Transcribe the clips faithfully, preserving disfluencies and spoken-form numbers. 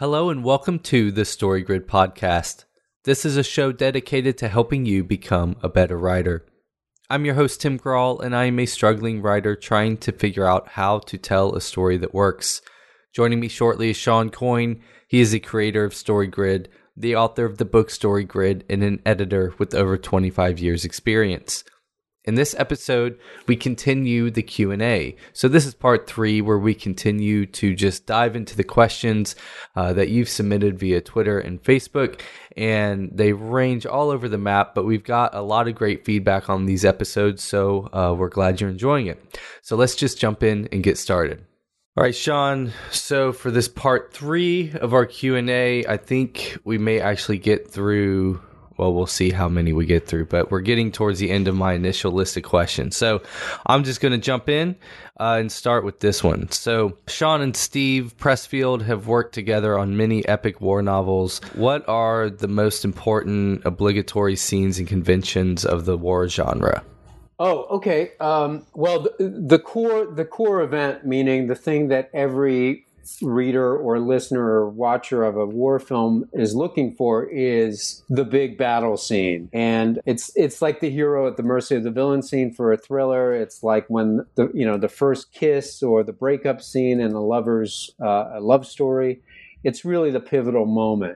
Hello and welcome to the Story Grid podcast. This is a show dedicated to helping you become a better writer. I'm your host, Tim Grawl, and I am a struggling writer trying to figure out how to tell a story that works. Joining me shortly is Sean Coyne. He is the creator of Story Grid, the author of the book Story Grid, and an editor with over twenty-five years experience. In this episode, we continue the Q and A. So this is part three where we continue to just dive into the questions uh, that you've submitted via Twitter and Facebook. And they range all over the map, but we've got a lot of great feedback on these episodes. So uh, we're glad you're enjoying it. So let's just jump in and get started. All right, Sean. So for this part three of our Q and A, I think we may actually get through... Well, we'll see how many we get through, but we're getting towards the end of my initial list of questions. So I'm just going to jump in uh, and start with this one. So Sean and Steve Pressfield have worked together on many epic war novels. What are the most important obligatory scenes and conventions of the war genre? Oh, okay. Um, well, the, the core the core event, meaning the thing that every reader or listener or watcher of a war film is looking for, is the big battle scene. And it's it's like the hero at the mercy of the villain scene for a thriller. It's like when the you know the first kiss or the breakup scene in a lover's uh, a love story. It's really the pivotal moment.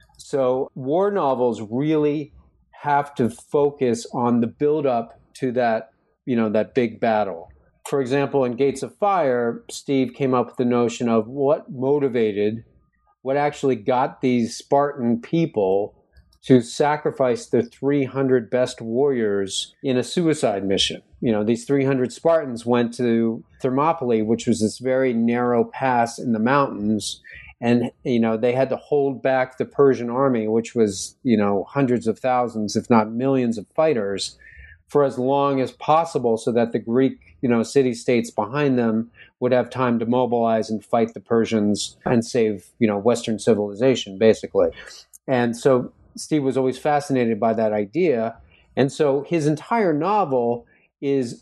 So war novels really have to focus on the build-up to that you know that big battle. For example, in Gates of Fire, Steve came up with the notion of what motivated, what actually got these Spartan people to sacrifice their three hundred best warriors in a suicide mission. You know, these three hundred Spartans went to Thermopylae, which was this very narrow pass in the mountains, and, you know, they had to hold back the Persian army, which was, you know, hundreds of thousands, if not millions of fighters, for as long as possible so that the Greek, you know, city-states behind them would have time to mobilize and fight the Persians and save, you know, Western civilization, basically. And so Steve was always fascinated by that idea. And so his entire novel is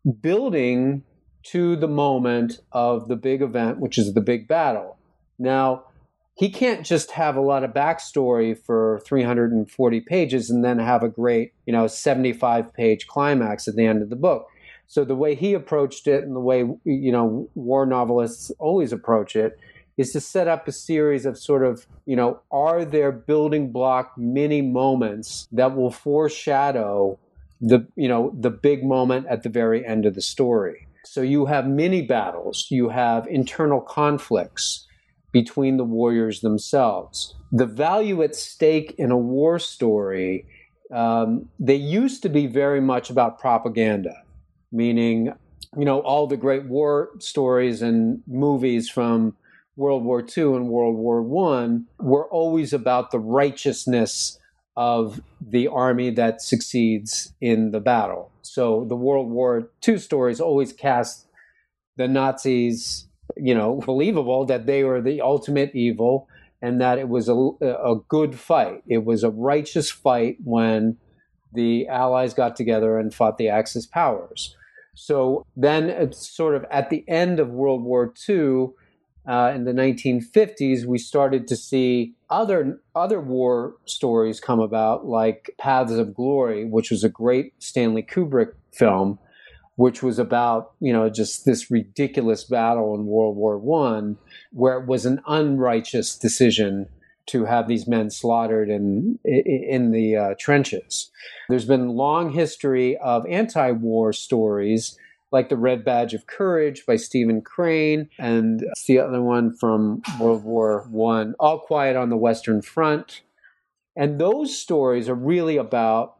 building to the moment of the big event, which is the big battle. Now, he can't just have a lot of backstory for three hundred forty pages and then have a great, you know, seventy-five page climax at the end of the book. So the way he approached it, and the way, you know, war novelists always approach it, is to set up a series of sort of, you know, are there building block mini moments that will foreshadow the, you know, the big moment at the very end of the story. So you have mini battles, you have internal conflicts between the warriors themselves. The value at stake in a war story, um, they used to be very much about propaganda, meaning, you know, all the great war stories and movies from World War Two and World War One were always about the righteousness of the army that succeeds in the battle. So the World War Two stories always cast the Nazis, you know, believable that they were the ultimate evil and that it was a, a good fight. It was a righteous fight when the Allies got together and fought the Axis powers. So then it's sort of at the end of World War Two, uh, in the nineteen fifties, we started to see other other war stories come about, like Paths of Glory, which was a great Stanley Kubrick film, which was about, you know, just this ridiculous battle in World War One, where it was an unrighteous decision to have these men slaughtered in in the uh, trenches. There's been a long history of anti-war stories, like The Red Badge of Courage by Stephen Crane, and the other one from World War One, All Quiet on the Western Front. And those stories are really about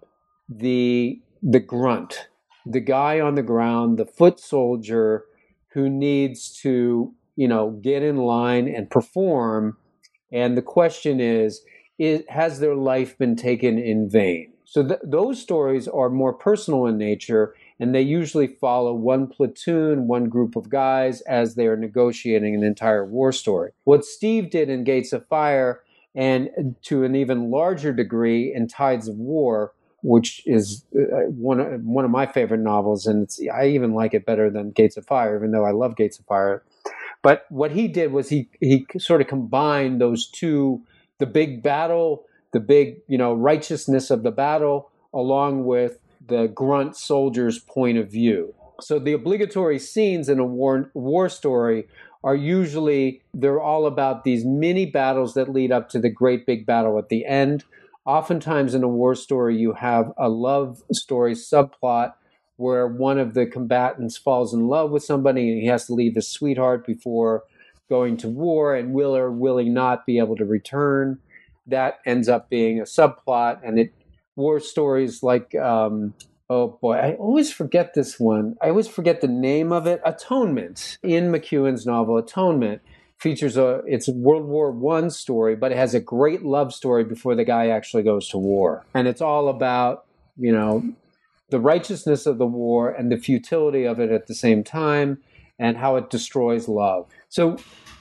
the the grunt, the guy on the ground, the foot soldier who needs to, you know, get in line and perform. And the question is, is has their life been taken in vain? So th- those stories are more personal in nature, and they usually follow one platoon, one group of guys as they are negotiating an entire war story. What Steve did in Gates of Fire, and to an even larger degree in Tides of War, which is uh, one of, one of my favorite novels, and it's, I even like it better than Gates of Fire, even though I love Gates of Fire. But what he did was he he sort of combined those two, the big battle, the big, you know, righteousness of the battle, along with the grunt soldier's point of view. So the obligatory scenes in a war war story are usually, they're all about these mini battles that lead up to the great big battle at the end. Oftentimes in a war story, you have a love story subplot where one of the combatants falls in love with somebody and he has to leave his sweetheart before going to war, and will or will he not be able to return. That ends up being a subplot, and it war stories like, um, oh boy, I always forget this one. I always forget the name of it. Atonement. Ian McEwan's novel Atonement features a, it's a World War One story, but it has a great love story before the guy actually goes to war. And it's all about, you know, the righteousness of the war and the futility of it at the same time, and how it destroys love. So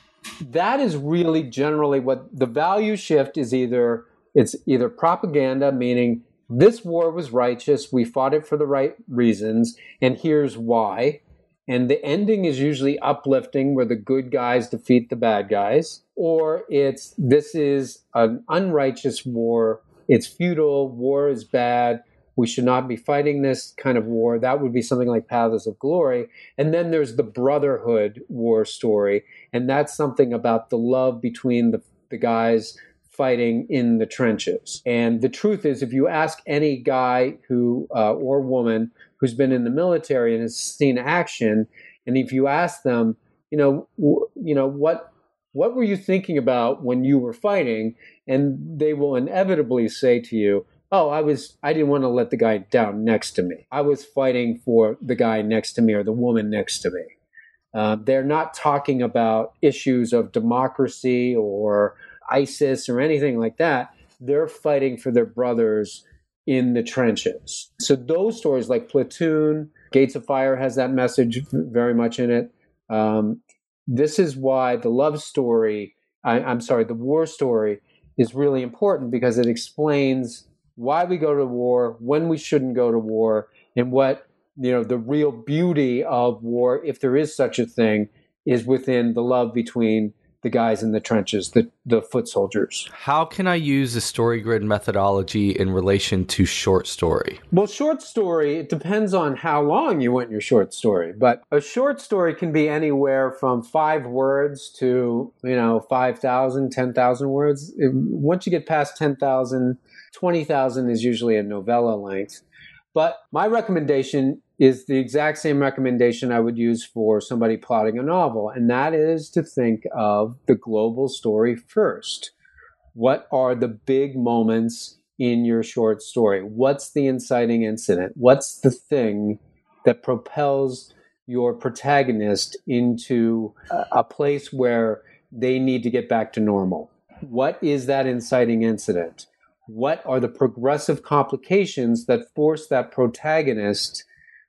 that is really generally what the value shift is. Either it's either propaganda, meaning this war was righteous, we fought it for the right reasons, and here's why. And the ending is usually uplifting, where the good guys defeat the bad guys. Or it's, this is an unrighteous war, it's futile, war is bad, we should not be fighting this kind of war. That would be something like Paths of Glory. And then there's the brotherhood war story, and that's something about the love between the, the guys fighting in the trenches. And the truth is, if you ask any guy who uh, or woman who's been in the military and has seen action, and if you ask them, you know, w- you know what what were you thinking about when you were fighting, and they will inevitably say to you, oh, I was I didn't want to let the guy down next to me. I was fighting for the guy next to me or the woman next to me. Uh, they're not talking about issues of democracy or ISIS or anything like that. They're fighting for their brothers in the trenches. So those stories like Platoon, Gates of Fire has that message very much in it. Um, this is why the love story, I, I'm sorry, the war story is really important, because it explains why we go to war, when we shouldn't go to war, and what, you know, the real beauty of war, if there is such a thing, is within the love between the guys in the trenches, the, the foot soldiers. How can I use the story grid methodology in relation to short story? Well, short story, it depends on how long you want your short story. But a short story can be anywhere from five words to, you know, five thousand, ten thousand words. It, once you get past ten thousand, twenty thousand is usually a novella length. But my recommendation is the exact same recommendation I would use for somebody plotting a novel, and that is to think of the global story first. What are the big moments in your short story? What's the inciting incident? What's the thing that propels your protagonist into a, a place where they need to get back to normal? What is that inciting incident? What are the progressive complications that force that protagonist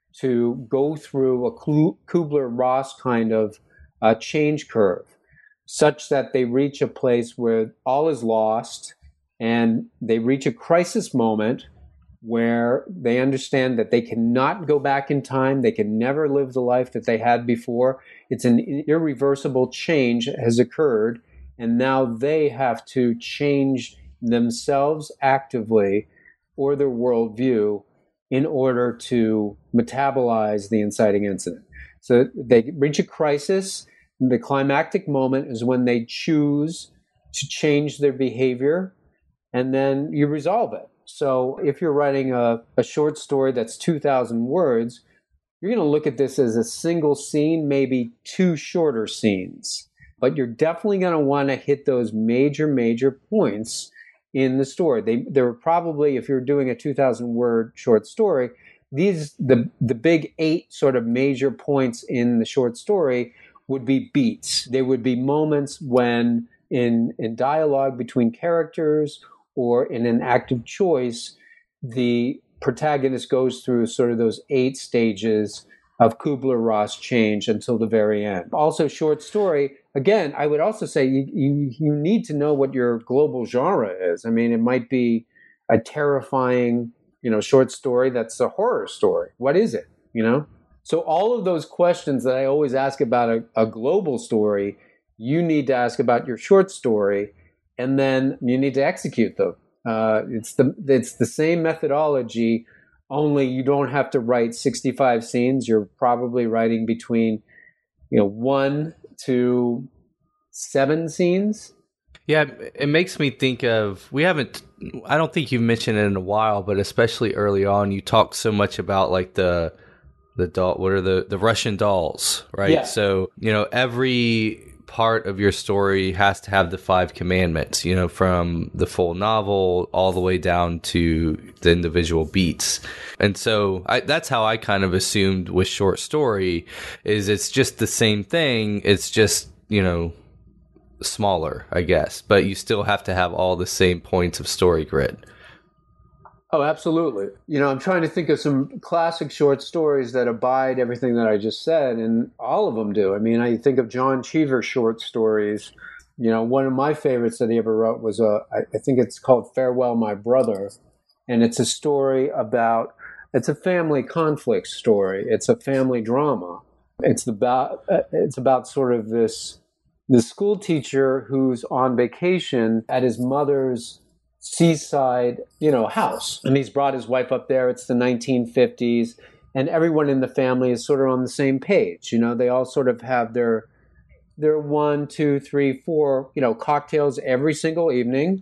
to go through a Kubler-Ross kind of uh, change curve, such that they reach a place where all is lost, and they reach a crisis moment where they understand that they cannot go back in time, they can never live the life that they had before. It's an irreversible change has occurred, and now they have to change themselves actively or their worldview in order to metabolize the inciting incident. So they reach a crisis. The climactic moment is when they choose to change their behavior, and then you resolve it. So if you're writing a, a short story that's two thousand words, you're going to look at this as a single scene, maybe two shorter scenes. But you're definitely going to want to hit those major, major points in the story. They, there were probably, if you're doing a two thousand word short story, these the the big eight sort of major points in the short story would be beats. They would be moments when in in dialogue between characters or in an active choice, the protagonist goes through sort of those eight stages of Kubler-Ross change until the very end. Also, short story, again, I would also say you, you, you need to know what your global genre is. I mean, it might be a terrifying, you know, short story that's a horror story. What is it, you know? So all of those questions that I always ask about a, a global story, you need to ask about your short story, and then you need to execute them. Uh, it's the it's the same methodology, only you don't have to write sixty-five scenes. You're probably writing between, you know, one to seven scenes. Yeah, it makes me think of, we haven't, I don't think you've mentioned it in a while, but especially early on, you talked so much about like the, the doll, what are the, the Russian dolls, right? Yeah. So, you know, every part of your story has to have the five commandments, you know, from the full novel all the way down to the individual beats. And so I, that's how I kind of assumed with short story is it's just the same thing. It's just, you know, smaller, I guess, but you still have to have all the same points of story grid. Oh, absolutely. You know, I'm trying to think of some classic short stories that abide everything that I just said, and all of them do. I mean, I think of John Cheever short stories. You know, one of my favorites that he ever wrote was a, I think it's called Farewell, My Brother, and it's a story about, it's a family conflict story. It's a family drama. It's about, it's about sort of this the school teacher who's on vacation at his mother's seaside, you know, house. And he's brought his wife up there. It's the nineteen fifties. And everyone in the family is sort of on the same page. You know, they all sort of have their, their one, two, three, four, you know, cocktails every single evening.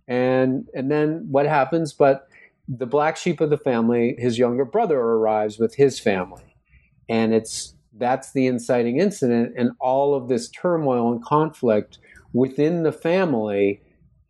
And, and then what happens? But the black sheep of the family, his younger brother, arrives with his family. And it's, that's the inciting incident, and all of this turmoil and conflict within the family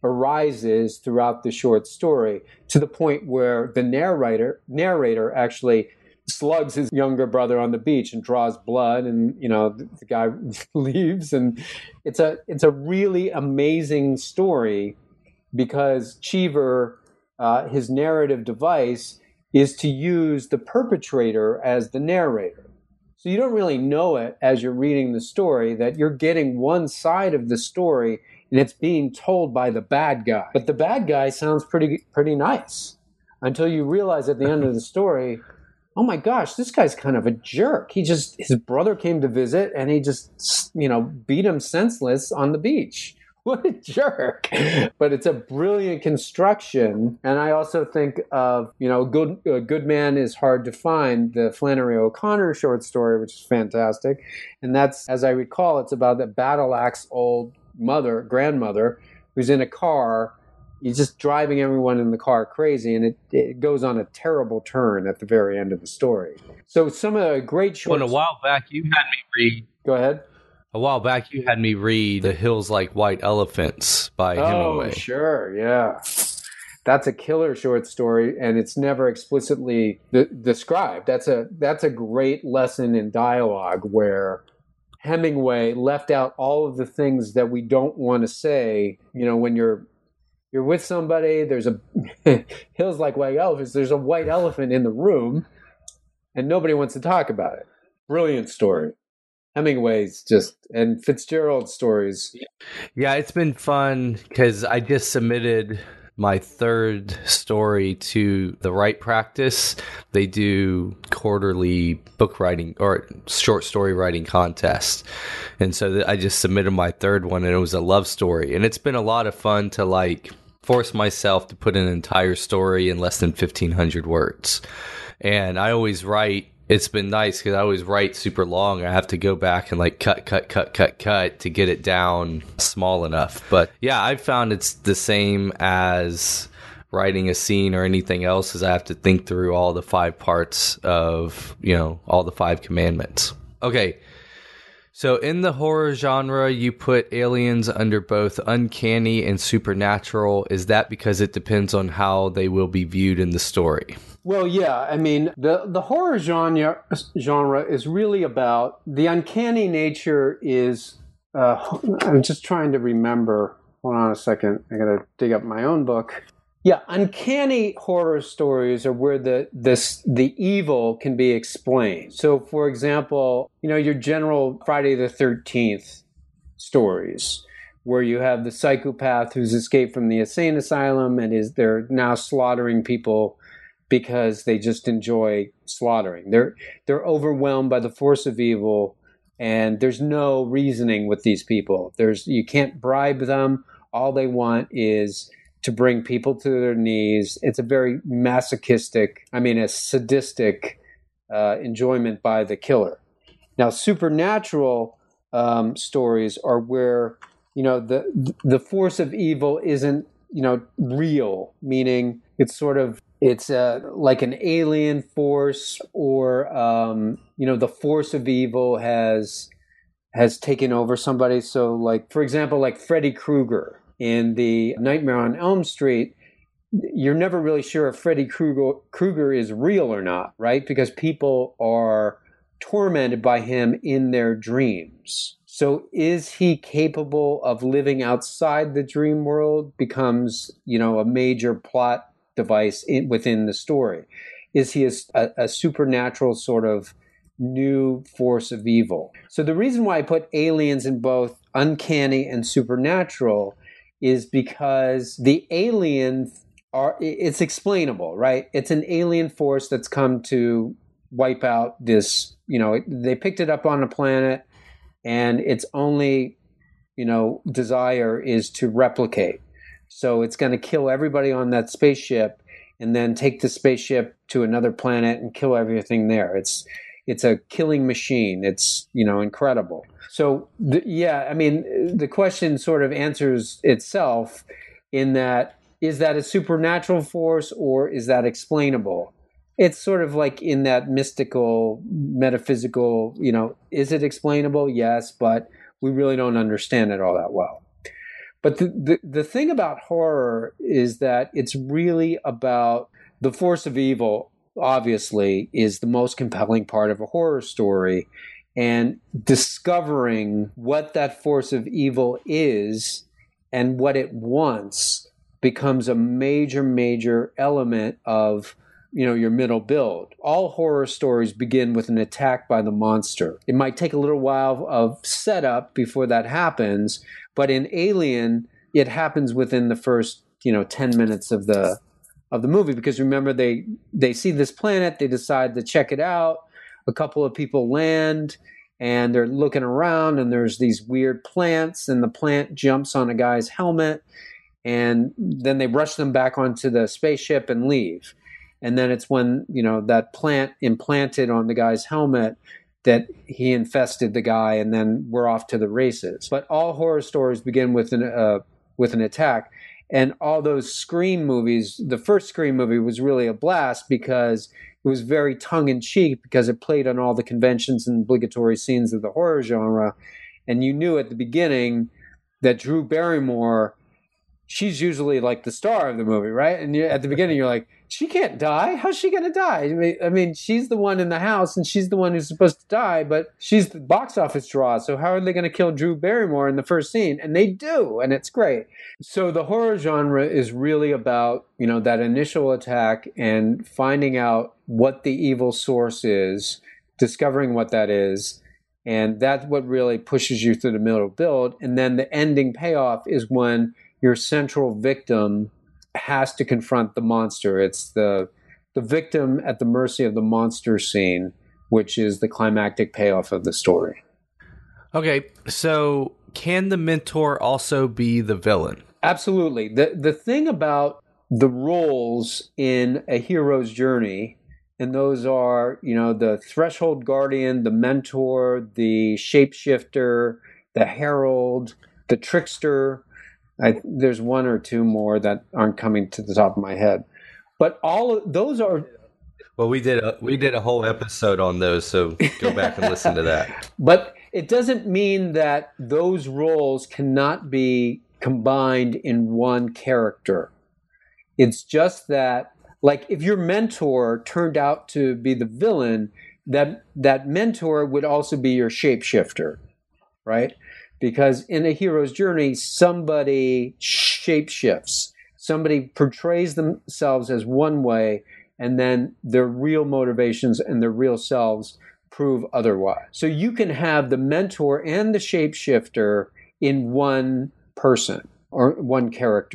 arises throughout the short story, to the point where the narrator narrator actually slugs his younger brother on the beach and draws blood, and you know the, the guy leaves, and it's a it's a really amazing story because Cheever, uh, his narrative device is to use the perpetrator as the narrator. So you don't really know it as you're reading the story that you're getting one side of the story and it's being told by the bad guy. But the bad guy sounds pretty pretty nice until you realize at the end of the story, oh my gosh, this guy's kind of a jerk. He just, his brother came to visit and he just, you know, beat him senseless on the beach. What a jerk. But it's a brilliant construction. And I also think of, you know, good, a good man is hard to find, the Flannery O'Connor short story, which is fantastic. And that's, as I recall, it's about the battle axe old mother, grandmother, who's in a car. He's just driving everyone in the car crazy. And it, it goes on a terrible turn at the very end of the story. So some of the great short... Well, a while back, you had me read... Go ahead. A while back, you had me read The Hills Like White Elephants by oh, Hemingway. Oh, sure, yeah. That's a killer short story, and it's never explicitly de- described. That's a that's a great lesson in dialogue where Hemingway left out all of the things that we don't want to say. You know, when you're you're with somebody, there's a Hills Like White Elephants. There's a white elephant in the room, and nobody wants to talk about it. Brilliant story. Hemingway's just, and Fitzgerald's stories. Yeah, it's been fun because I just submitted my third story to the Write Practice. They do quarterly book writing or short story writing contests. And so I just submitted my third one, and it was a love story. And it's been a lot of fun to like force myself to put an entire story in less than fifteen hundred words. And I always write, it's been nice because I always write super long. I have to go back and like cut, cut, cut, cut, cut to get it down small enough. But yeah, I've found it's the same as writing a scene or anything else, is I have to think through all the five parts of, you know, all the five commandments. Okay. So in the horror genre, you put aliens under both uncanny and supernatural. Is that because it depends on how they will be viewed in the story? Well, yeah. I mean, the, the horror genre genre is really about the uncanny nature is, uh, I'm just trying to remember. Hold on a second. I got to dig up my own book. Yeah, uncanny horror stories are where the this the evil can be explained. So, for example, you know, your general Friday the thirteenth stories, where you have the psychopath who's escaped from the insane asylum and is they're now slaughtering people because they just enjoy slaughtering. They're they're overwhelmed by the force of evil, and there's no reasoning with these people. There's you can't bribe them. All they want is to bring people to their knees. It's a very masochistic, I mean, a sadistic uh, enjoyment by the killer. Now, supernatural um, stories are where, you know, the the force of evil isn't, you know, real, meaning it's sort of, it's uh, like an alien force, or, um, you know, the force of evil has has taken over somebody. So, like, for example, like Freddy Krueger in the Nightmare on Elm Street, you're never really sure if Freddy Krueger, Krueger is real or not, right? Because people are tormented by him in their dreams. So is he capable of living outside the dream world becomes, you know, a major plot device in, within the story. Is he a, a, a supernatural sort of new force of evil? So the reason why I put aliens in both uncanny and supernatural is because the alien are, it's explainable, right? It's an alien force that's come to wipe out this, you know, they picked it up on a planet, and its only, you know, desire is to replicate. So it's going to kill everybody on that spaceship and then take the spaceship to another planet and kill everything there. It's it's a killing machine. It's, you know, incredible. So, the, yeah, I mean, the question sort of answers itself in that, is that a supernatural force or is that explainable? It's sort of like in that mystical, metaphysical, you know, is it explainable? Yes, but we really don't understand it all that well. But the, the, the thing about horror is that it's really about the force of evil, obviously, is the most compelling part of a horror story. And discovering what that force of evil is and what it wants becomes a major, major element of, you know, your middle build. All horror stories begin with an attack by the monster. It might take a little while of setup before that happens, but in Alien, it happens within the first, you know, ten minutes of the of the movie, because remember, they they see this planet, they decide to check it out. A couple of people land and they're looking around, and there's these weird plants, and the plant jumps on a guy's helmet, and then they rush them back onto the spaceship and leave. And then it's when, you know, that plant implanted on the guy's helmet that he infested the guy, and then we're off to the races. But all horror stories begin with an uh, with an attack. And all those Scream movies, the first Scream movie was really a blast because it was very tongue-in-cheek, because it played on all the conventions and obligatory scenes of the horror genre. And you knew at the beginning that Drew Barrymore, she's usually like the star of the movie, right? And you, at the beginning, you're like, she can't die. How's she going to die? I mean, I mean, she's the one in the house, and she's the one who's supposed to die, but she's the box office draw. So how are they going to kill Drew Barrymore in the first scene? And they do, and it's great. So the horror genre is really about, you know, that initial attack and finding out what the evil source is, discovering what that is, and that's what really pushes you through the middle build. And then the ending payoff is when your central victim has to confront the monster. It's the the victim at the mercy of the monster scene, which is the climactic payoff of the story. Okay, so can the mentor also be the villain? Absolutely. The the thing about the roles in a hero's journey, and those are, you know, the threshold guardian, the mentor, the shapeshifter, the herald, the trickster. I, there's one or two more that aren't coming to the top of my head, but all of those are. Well, we did a we did a whole episode on those, so go back and listen to that. But it doesn't mean that those roles cannot be combined in one character. It's just that, like, if your mentor turned out to be the villain, that that mentor would also be your shapeshifter, right? Because in a hero's journey, somebody shapeshifts. Somebody portrays themselves as one way, and then their real motivations and their real selves prove otherwise. So you can have the mentor and the shapeshifter in one person or one character.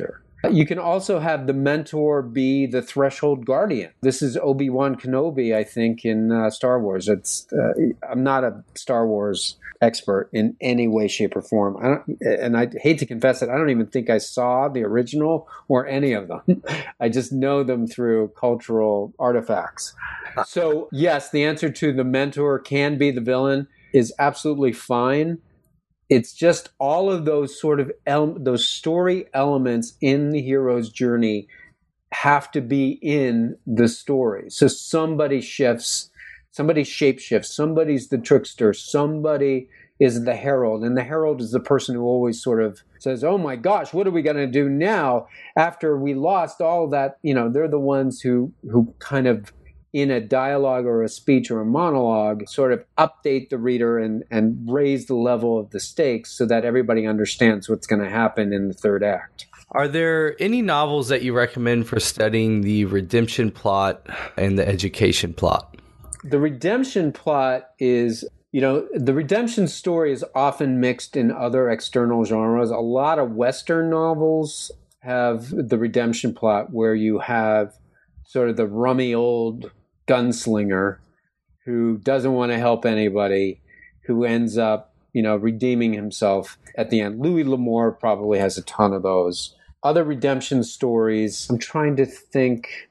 You can also have the mentor be the threshold guardian. This is Obi-Wan Kenobi, I think, in uh, Star Wars. It's uh, I'm not a Star Wars expert in any way, shape, or form. I don't, and I hate to confess it, I don't even think I saw the original or any of them. I just know them through cultural artifacts. So, yes, the answer to the mentor can be the villain is absolutely fine. It's just all of those sort of ele- those story elements in the hero's journey have to be in the story. So somebody shifts, somebody shapeshifts, somebody's the trickster, somebody is the herald. And the herald is the person who always sort of says, oh my gosh, what are we going to do now after we lost all that? You know, they're the ones who who kind of in a dialogue or a speech or a monologue, sort of update the reader and, and raise the level of the stakes so that everybody understands what's going to happen in the third act. Are there any novels that you recommend for studying the redemption plot and the education plot? The redemption plot is, you know, the redemption story is often mixed in other external genres. A lot of Western novels have the redemption plot where you have sort of the rummy old gunslinger who doesn't want to help anybody, who ends up, you know, redeeming himself at the end. Louis L'Amour probably has a ton of those. Other redemption stories, I'm trying to think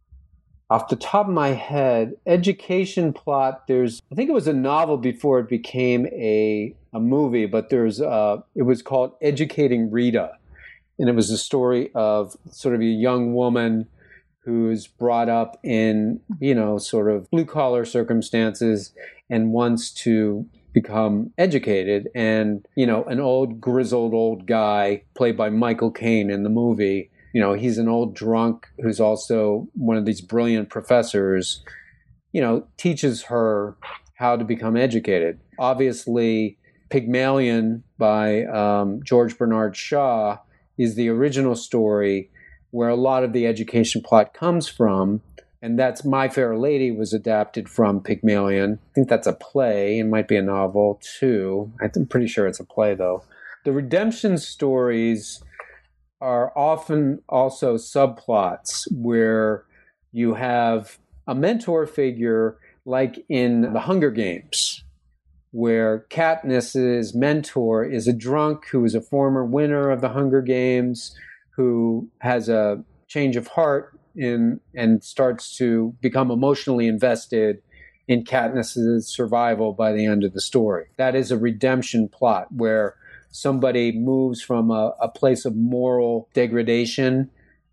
off the top of my head. Education plot, there's, I think it was a novel before it became a, a movie, but there's, uh, it was called Educating Rita. And it was a story of sort of a young woman who's brought up in, you know, sort of blue-collar circumstances and wants to become educated. And, you know, an old, grizzled old guy, played by Michael Caine in the movie, you know, he's an old drunk who's also one of these brilliant professors, you know, teaches her how to become educated. Obviously, Pygmalion by um, George Bernard Shaw is the original story where a lot of the education plot comes from, and that's My Fair Lady was adapted from Pygmalion. I think that's a play. It might be a novel, too. I'm pretty sure it's a play, though. The redemption stories are often also subplots where you have a mentor figure, like in The Hunger Games, where Katniss's mentor is a drunk who is a former winner of the Hunger Games, who has a change of heart in and starts to become emotionally invested in Katniss's survival by the end of the story. That is a redemption plot where somebody moves from a, a place of moral degradation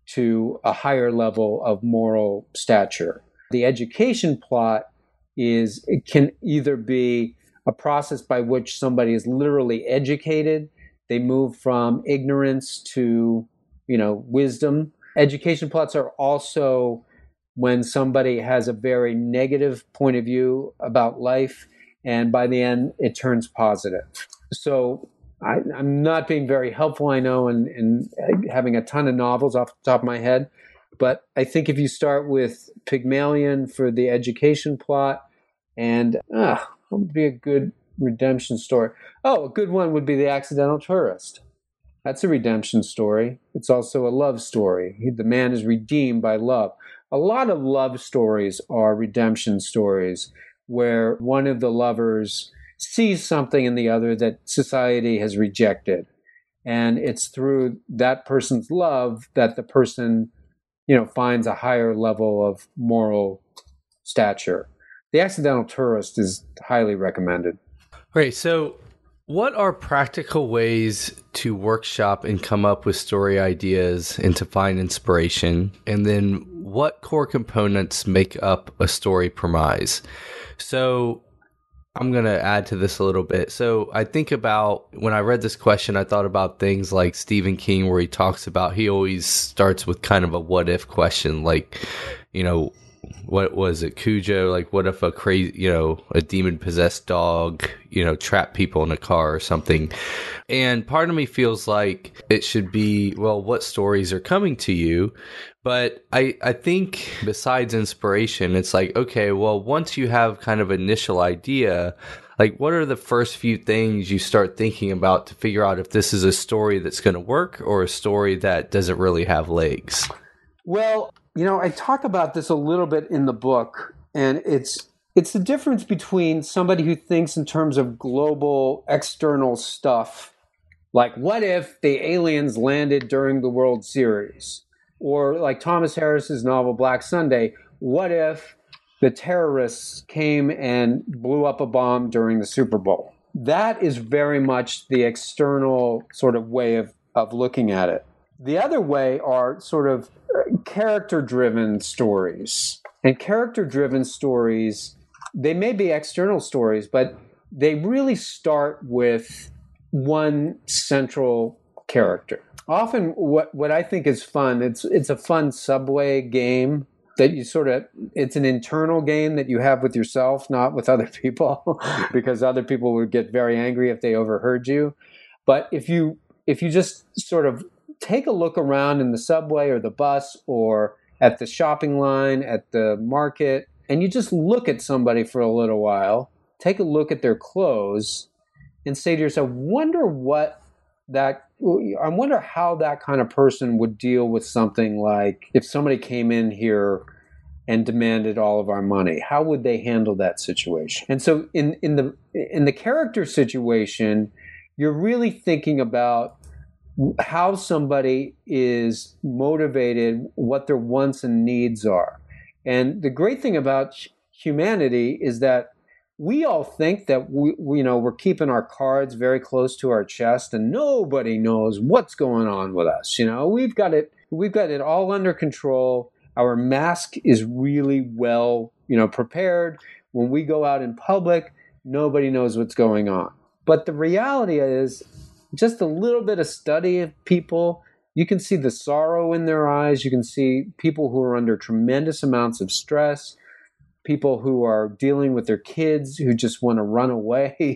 to a higher level of moral stature. The education plot is, it can either be a process by which somebody is literally educated. They move from ignorance to, you know, wisdom. Education plots are also when somebody has a very negative point of view about life, and by the end, it turns positive. So I, I'm not being very helpful, I know, in, in having a ton of novels off the top of my head, but I think if you start with Pygmalion for the education plot, and ah, what would be a good redemption story? Oh, a good one would be The Accidental Tourist. That's a redemption story. It's also a love story. He, the man is redeemed by love. A lot of love stories are redemption stories where one of the lovers sees something in the other that society has rejected. And it's through that person's love that the person, you know, finds a higher level of moral stature. The Accidental Tourist is highly recommended. Great. So what are practical ways to workshop and come up with story ideas and to find inspiration? And then what core components make up a story premise? So I'm going to add to this a little bit. So I think about, when I read this question, I thought about things like Stephen King, where he talks about, he always starts with kind of a what if question, like, you know, what was it, Cujo? Like, what if a crazy, you know, a demon possessed dog, you know, trapped people in a car or something? And part of me feels like it should be, well, what stories are coming to you? But I, I think besides inspiration, it's like, okay, well, once you have kind of initial idea, like what are the first few things you start thinking about to figure out if this is a story that's going to work or a story that doesn't really have legs? Well, you know, I talk about this a little bit in the book, and it's it's the difference between somebody who thinks in terms of global external stuff, like what if the aliens landed during the World Series? Or like Thomas Harris's novel Black Sunday, what if the terrorists came and blew up a bomb during the Super Bowl? That is very much the external sort of way of, of looking at it. The other way are sort of character-driven stories. And character-driven stories, they may be external stories, but they really start with one central character. Often what, what I think is fun, it's it's a fun subway game that you sort of, it's an internal game that you have with yourself, not with other people, because other people would get very angry if they overheard you. But if you if you just sort of take a look around in the subway or the bus or at the shopping line, at the market, and you just look at somebody for a little while, take a look at their clothes and say to yourself, wonder what that, I wonder how that kind of person would deal with something like if somebody came in here and demanded all of our money. How would they handle that situation? And so in, in the in the character situation, you're really thinking about how somebody is motivated, what their wants and needs are. And the great thing about humanity is that we all think that we, we, you know, we're keeping our cards very close to our chest, and nobody knows what's going on with us. You know, we've got it, we've got it all under control. Our mask is really well, you know, prepared. When we go out in public, nobody knows what's going on. But the reality is, just a little bit of study of people, you can see the sorrow in their eyes. You can see people who are under tremendous amounts of stress, people who are dealing with their kids who just want to run away.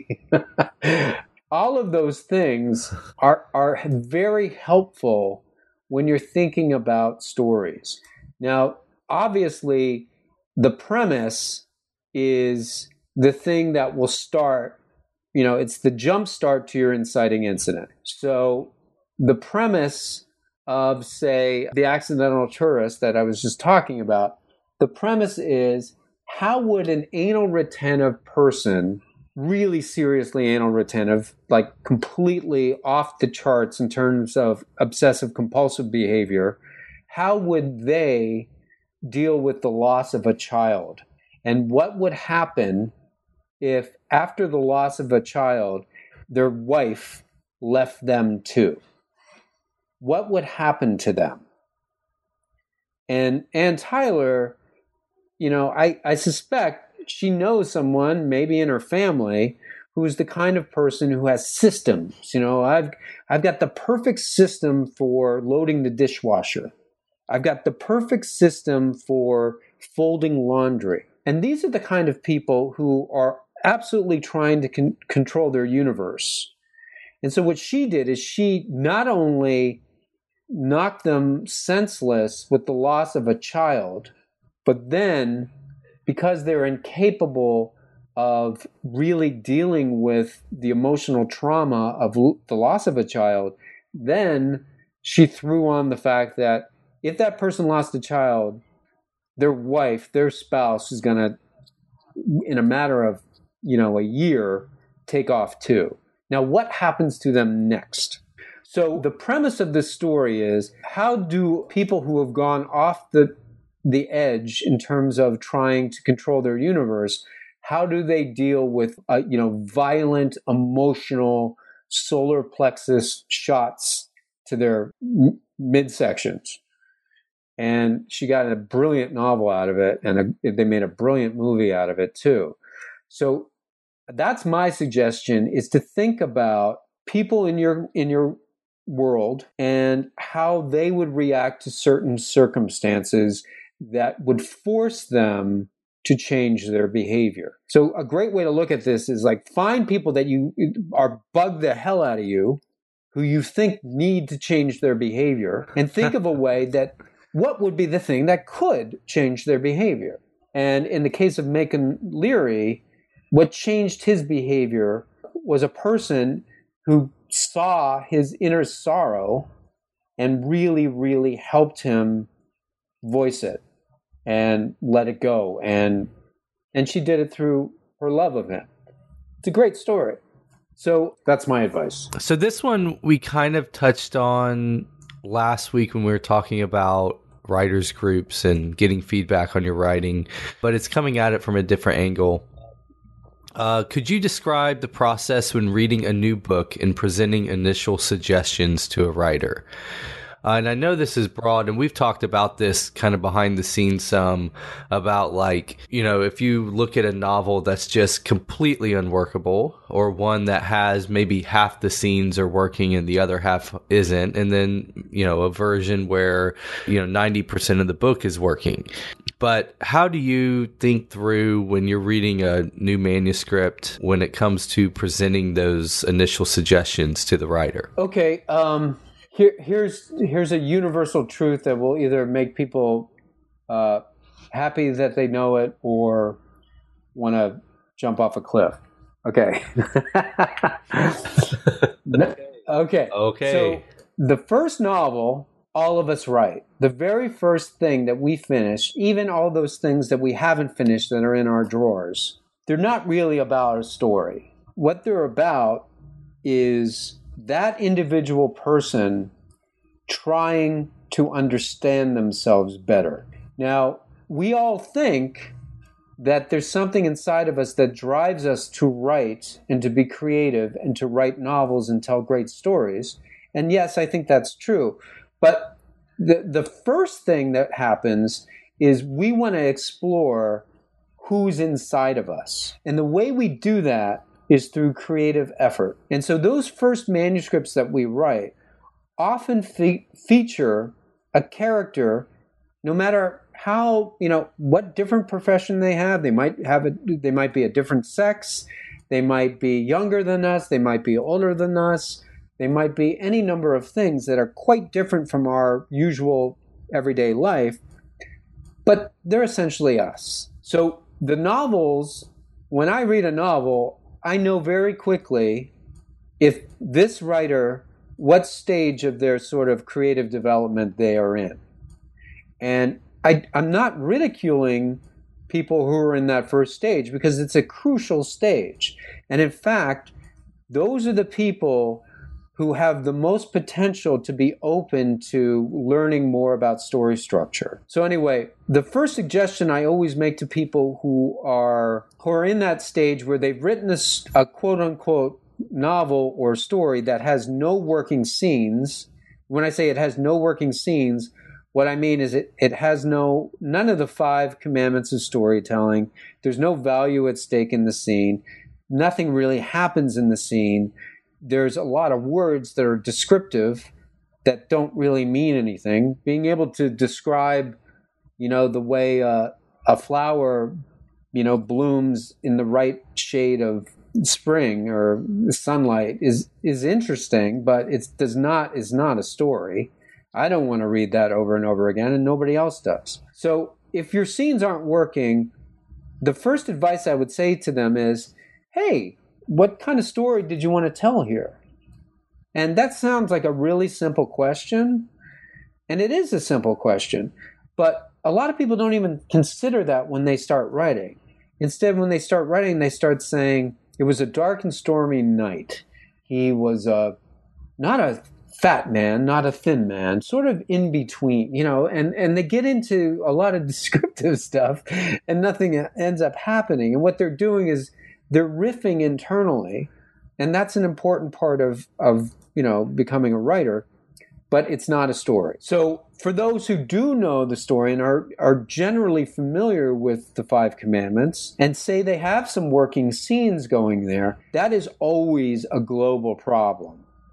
All of those things are, are very helpful when you're thinking about stories. Now, obviously, the premise is the thing that will start, you know, it's the jump start to your inciting incident. So the premise of, say, The Accidental Tourist that I was just talking about, the premise is, how would an anal retentive person, really seriously anal retentive, like completely off the charts in terms of obsessive compulsive behavior, how would they deal with the loss of a child? And what would happen if after the loss of a child, their wife left them too? What would happen to them? And Ann Tyler, you know, I, I suspect she knows someone, maybe in her family, who's the kind of person who has systems. You know, I've I've got the perfect system for loading the dishwasher. I've got the perfect system for folding laundry. And these are the kind of people who are absolutely trying to con- control their universe. And so what she did is she not only knocked them senseless with the loss of a child, but then, because they're incapable of really dealing with the emotional trauma of l- the loss of a child, then she threw on the fact that if that person lost a child, their wife, their spouse is going to, in a matter of, you know, a year, take off too. Now, what happens to them next? So the premise of this story is, how do people who have gone off the the edge in terms of trying to control their universe, how do they deal with, uh, you know, violent, emotional solar plexus shots to their m- midsections? And she got a brilliant novel out of it, and a, they made a brilliant movie out of it too. So that's my suggestion, is to think about people in your in your world and how they would react to certain circumstances, that would force them to change their behavior. So a great way to look at this is like find people that you are bug the hell out of you, who you think need to change their behavior, and think of a way that what would be the thing that could change their behavior. And in the case of Macon Leary, what changed his behavior was a person who saw his inner sorrow and really, really helped him voice it and let it go. And and she did it through her love of him. It's a great story. So that's my advice. So this one we kind of touched on last week when we were talking about writers groups and getting feedback on your writing, but it's coming at it from a different angle. Uh, could you describe the process when reading a new book and presenting initial suggestions to a writer? Uh, and I know this is broad, and we've talked about this kind of behind the scenes some about, like, you know, if you look at a novel that's just completely unworkable, or one that has maybe half the scenes are working and the other half isn't, and then, you know, a version where, you know, ninety percent of the book is working. But how do you think through when you're reading a new manuscript when it comes to presenting those initial suggestions to the writer? Okay, um... Here, here's here's a universal truth that will either make people uh, happy that they know it or want to jump off a cliff. Okay. okay. Okay. So the first novel, all of us write. The very first thing that we finish, even all those things that we haven't finished that are in our drawers, they're not really about a story. What they're about is that individual person trying to understand themselves better. Now, we all think that there's something inside of us that drives us to write and to be creative and to write novels and tell great stories. And yes, I think that's true. But the, the first thing that happens is we want to explore who's inside of us. And the way we do that is through creative effort. And so those first manuscripts that we write often fe- feature a character, no matter how, you know, what different profession they have. They might have a, they might be a different sex, they might be younger than us, they might be older than us, they might be any number of things that are quite different from our usual everyday life, but they're essentially us. So the novels, when I read a novel, I know very quickly if this writer, what stage of their sort of creative development they are in. And I, I'm not ridiculing people who are in that first stage because it's a crucial stage. And in fact, those are the people who have the most potential to be open to learning more about story structure. So anyway, the first suggestion I always make to people who are who are in that stage where they've written a, a quote-unquote novel or story that has no working scenes. When I say it has no working scenes, what I mean is it, it has no none of the five commandments of storytelling. There's no value at stake in the scene. Nothing really happens in the scene. There's a lot of words that are descriptive that don't really mean anything. Being able to describe, you know, the way uh, a flower, you know, blooms in the right shade of spring or sunlight is is interesting, but it does not is not a story. I don't want to read that over and over again, and nobody else does. So if your scenes aren't working, the first advice I would say to them is, hey, what kind of story did you want to tell here? And that sounds like a really simple question, and it is a simple question, but a lot of people don't even consider that when they start writing. Instead, when they start writing, they start saying, it was a dark and stormy night. He was a, not a fat man, not a thin man, sort of in between, you know, and, and they get into a lot of descriptive stuff and nothing ends up happening. And what they're doing is they're riffing internally, and that's an important part of, of, you know, becoming a writer, but it's not a story. So for those who do know the story and are, are generally familiar with the Five Commandments and say they have some working scenes going there, that is always a global problem.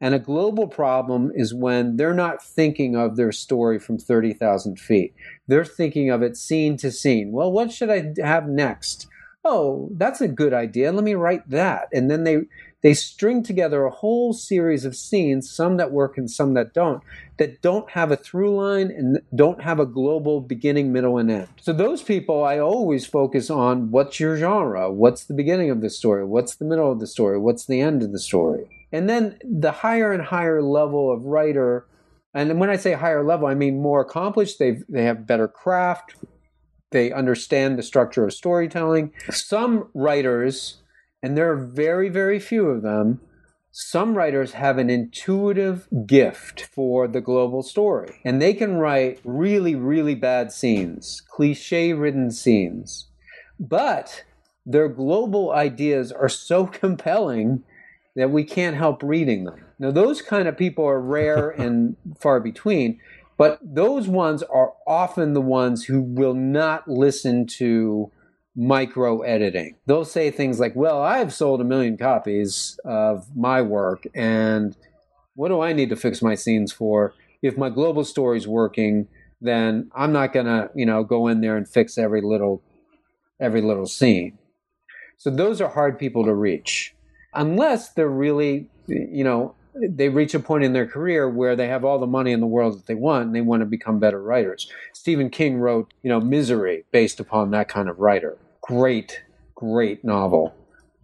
And a global problem is when they're not thinking of their story from thirty thousand feet. They're thinking of it scene to scene. Well, what should I have next? Oh, that's a good idea. Let me write that. And then they they string together a whole series of scenes, some that work and some that don't, that don't have a through line and don't have a global beginning, middle, and end. So those people, I always focus on what's your genre? What's the beginning of the story? What's the middle of the story? What's the end of the story? And then the higher and higher level of writer, and when I say higher level, I mean more accomplished. They they have better craft. They understand the structure of storytelling. Some writers, and there are very, very few of them, some writers have an intuitive gift for the global story. And they can write really, really bad scenes, cliche-ridden scenes. But their global ideas are so compelling that we can't help reading them. Now, those kind of people are rare and far between, but those ones are often the ones who will not listen to micro editing. They'll say things like, well, I've sold a million copies of my work, and what do I need to fix my scenes for? If my global story's working, then I'm not going to, you know, go in there and fix every little every little scene. So those are hard people to reach. Unless they're really, you know, they reach a point in their career where they have all the money in the world that they want and they want to become better writers. Stephen King wrote, you know, Misery based upon that kind of writer. Great, great novel.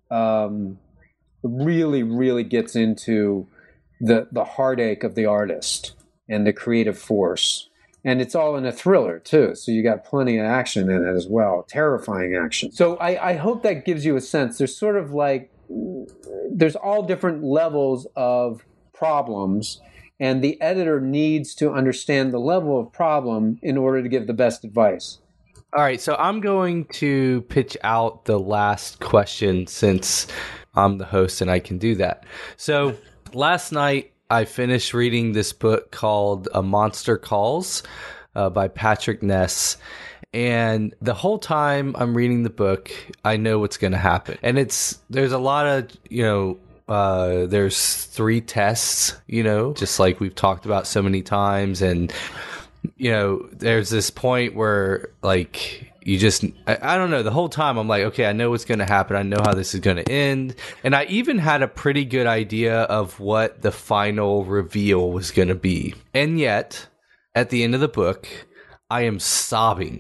Um, really, really gets into the the heartache of the artist and the creative force. And it's all in a thriller, too. So you got plenty of action in it as well, terrifying action. So I, I hope that gives you a sense. There's sort of like, there's all different levels of problems, and the editor needs to understand the level of problem in order to give the best advice. All right, so I'm going to pitch out the last question since I'm the host and I can do that. So last night I finished reading this book called A Monster Calls uh, by Patrick Ness. And the whole time I'm reading the book, I know what's going to happen. And it's, there's a lot of, you know, uh, there's three tests, you know, just like we've talked about so many times. And, you know, there's this point where like, you just, I, I don't know, the whole time I'm like, okay, I know what's going to happen. I know how this is going to end. And I even had a pretty good idea of what the final reveal was going to be. And yet, at the end of the book, I am sobbing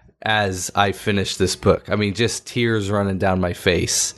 as I finish this book. I mean, just tears running down my face.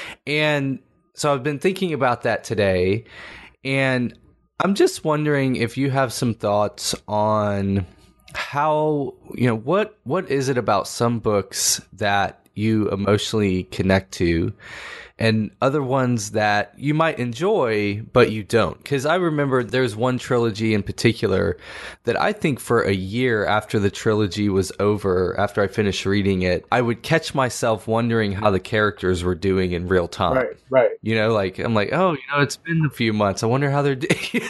And so I've been thinking about that today. And I'm just wondering if you have some thoughts on how, you know, what what is it about some books that you emotionally connect to and other ones that you might enjoy, but you don't? Because I remember there's one trilogy in particular that I think for a year after the trilogy was over, after I finished reading it, I would catch myself wondering how the characters were doing in real time. Right, right. You know, like, I'm like, oh, you know, it's been a few months. I wonder how they're doing.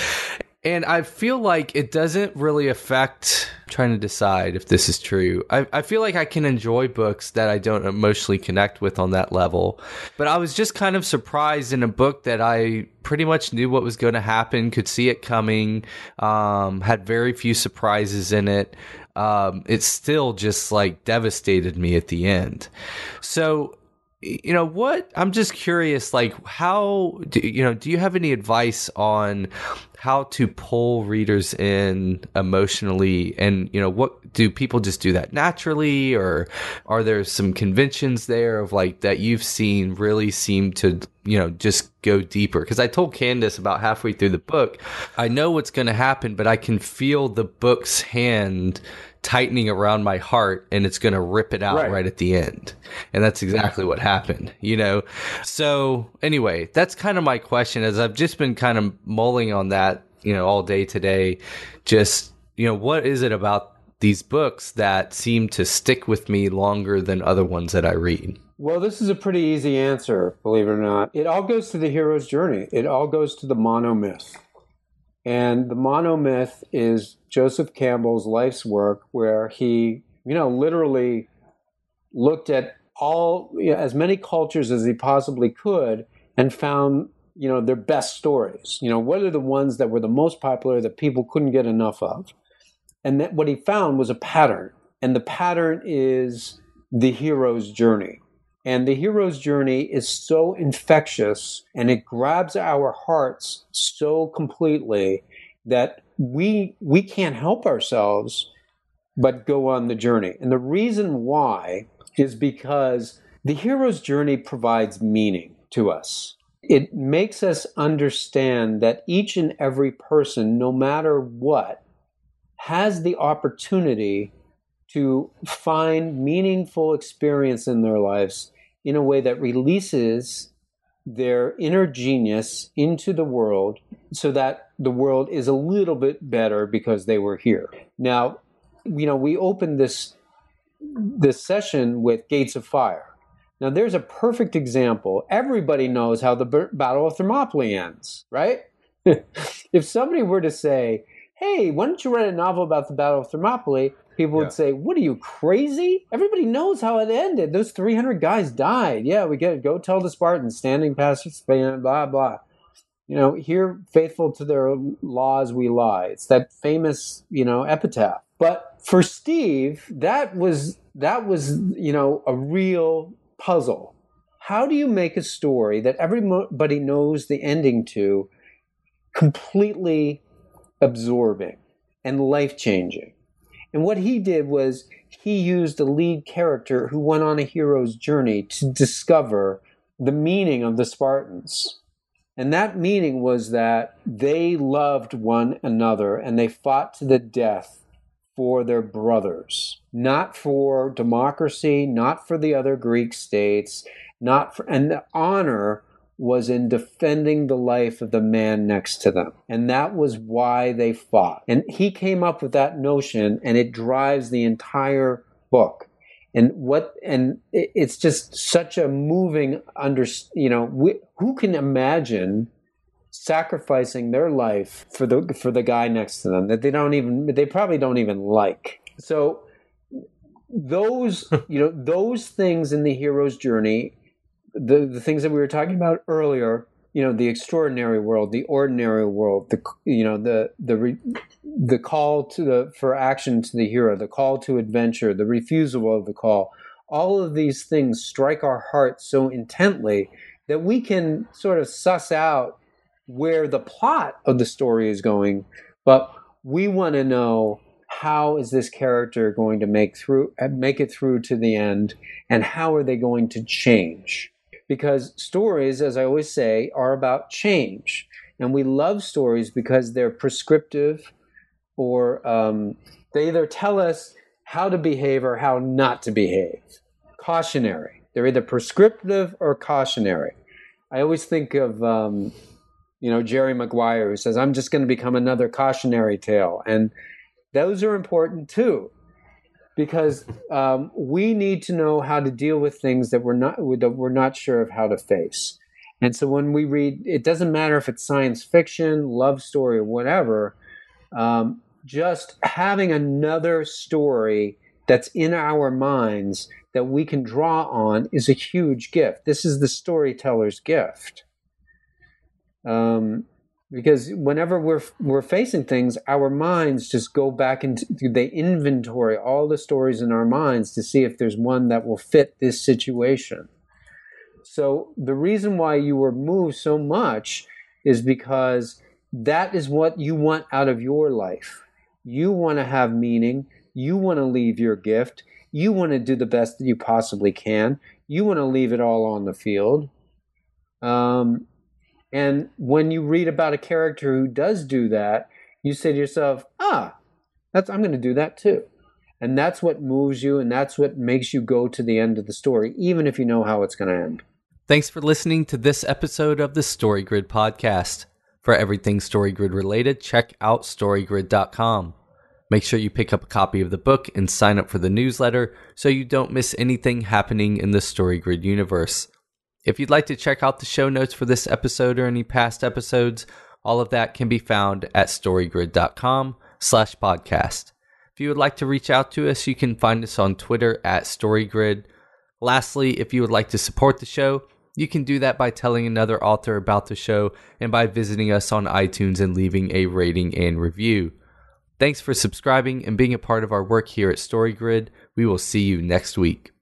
And I feel like it doesn't really affect, I'm trying to decide if this is true. I, I feel like I can enjoy books that I don't emotionally connect with on that level. But I was just kind of surprised in a book that I pretty much knew what was going to happen, could see it coming, um, had very few surprises in it. Um, it still just like devastated me at the end. So, you know what, I'm just curious, like how do you know do you have any advice on how to pull readers in emotionally? And you know, what do people just do that naturally, or are there some conventions there of like that you've seen really seem to, you know, just go deeper? Because I told Candace about halfway through the book, I know what's going to happen, but I can feel the book's hand tightening around my heart, and it's going to rip it out right. right at the end. And that's exactly what happened, you know? So anyway, that's kind of my question, as I've just been kind of mulling on that, you know, all day today. Just, you know, what is it about these books that seem to stick with me longer than other ones that I read? Well, this is a pretty easy answer, believe it or not. It all goes to the hero's journey. It all goes to the monomyth. And the monomyth is Joseph Campbell's life's work, where he, you know, literally looked at all, you know, as many cultures as he possibly could, and found you know, their best stories. You know, what are the ones that were the most popular that people couldn't get enough of? And that what he found was a pattern. And the pattern is the hero's journey. And the hero's journey is so infectious and it grabs our hearts so completely that we we can't help ourselves but go on the journey. And the reason why is because the hero's journey provides meaning to us. It makes us understand that each and every person, no matter what, has the opportunity to find meaningful experience in their lives in a way that releases their inner genius into the world so that the world is a little bit better because they were here. Now, you know, we opened this this session with Gates of Fire. Now, there's a perfect example. Everybody knows how the B- Battle of Thermopylae ends, right? If somebody were to say, hey, why don't you write a novel about the Battle of Thermopylae? People would yeah. say, what are you, crazy? Everybody knows how it ended. Those three hundred guys died. Yeah, we get it. Go tell the Spartans, standing past Spain, blah, blah. You know, here, faithful to their laws we lie. It's that famous, you know, epitaph. But for Steve, that was, that was, you know, a real puzzle. How do you make a story that everybody knows the ending to completely absorbing and life-changing? And what he did was he used a lead character who went on a hero's journey to discover the meaning of the Spartans. And that meaning was that they loved one another and they fought to the death for their brothers, not for democracy, not for the other Greek states, not for, and the honor was in defending the life of the man next to them. And that was why they fought. And he came up with that notion, and it drives the entire book. And what, and it's just such a moving, under, you know, we, who can imagine sacrificing their life for the for the guy next to them that they don't even, they probably don't even like. So those, you know, those things in the hero's journey, the the things that we were talking about earlier, you know, the extraordinary world, the ordinary world, the, you know, the the re, the call to the for action to the hero, the call to adventure, the refusal of the call, all of these things strike our hearts so intently that we can sort of suss out where the plot of the story is going, but we want to know, how is this character going to make through make it through to the end, and how are they going to change? Because stories, as I always say, are about change. And we love stories because they're prescriptive, or um, they either tell us how to behave or how not to behave. Cautionary. They're either prescriptive or cautionary. I always think of, um, you know, Jerry Maguire, who says, I'm just going to become another cautionary tale. And those are important too, because um, we need to know how to deal with things that we're not that we're not sure of how to face. And so when we read, it doesn't matter if it's science fiction, love story, or whatever, um, just having another story that's in our minds that we can draw on is a huge gift. This is the storyteller's gift. Um, because whenever we're we're facing things, our minds just go back into, they inventory all the stories in our minds to see if there's one that will fit this situation. So the reason why you were moved so much is because that is what you want out of your life. You want to have meaning. You want to leave your gift. You want to do the best that you possibly can. You want to leave it all on the field. Um, and when you read about a character who does do that, you say to yourself, ah, that's, I'm going to do that too. And that's what moves you, and that's what makes you go to the end of the story, even if you know how it's going to end. Thanks for listening to this episode of the StoryGrid podcast. For everything StoryGrid related, check out storygrid dot com. Make sure you pick up a copy of the book and sign up for the newsletter so you don't miss anything happening in the StoryGrid universe. If you'd like to check out the show notes for this episode or any past episodes, all of that can be found at storygrid dot com slash podcast. If you would like to reach out to us, you can find us on Twitter at StoryGrid. Lastly, if you would like to support the show, You can do that by telling another author about the show and by visiting us on iTunes and leaving a rating and review. Thanks for subscribing and being a part of our work here at StoryGrid. We will see you next week.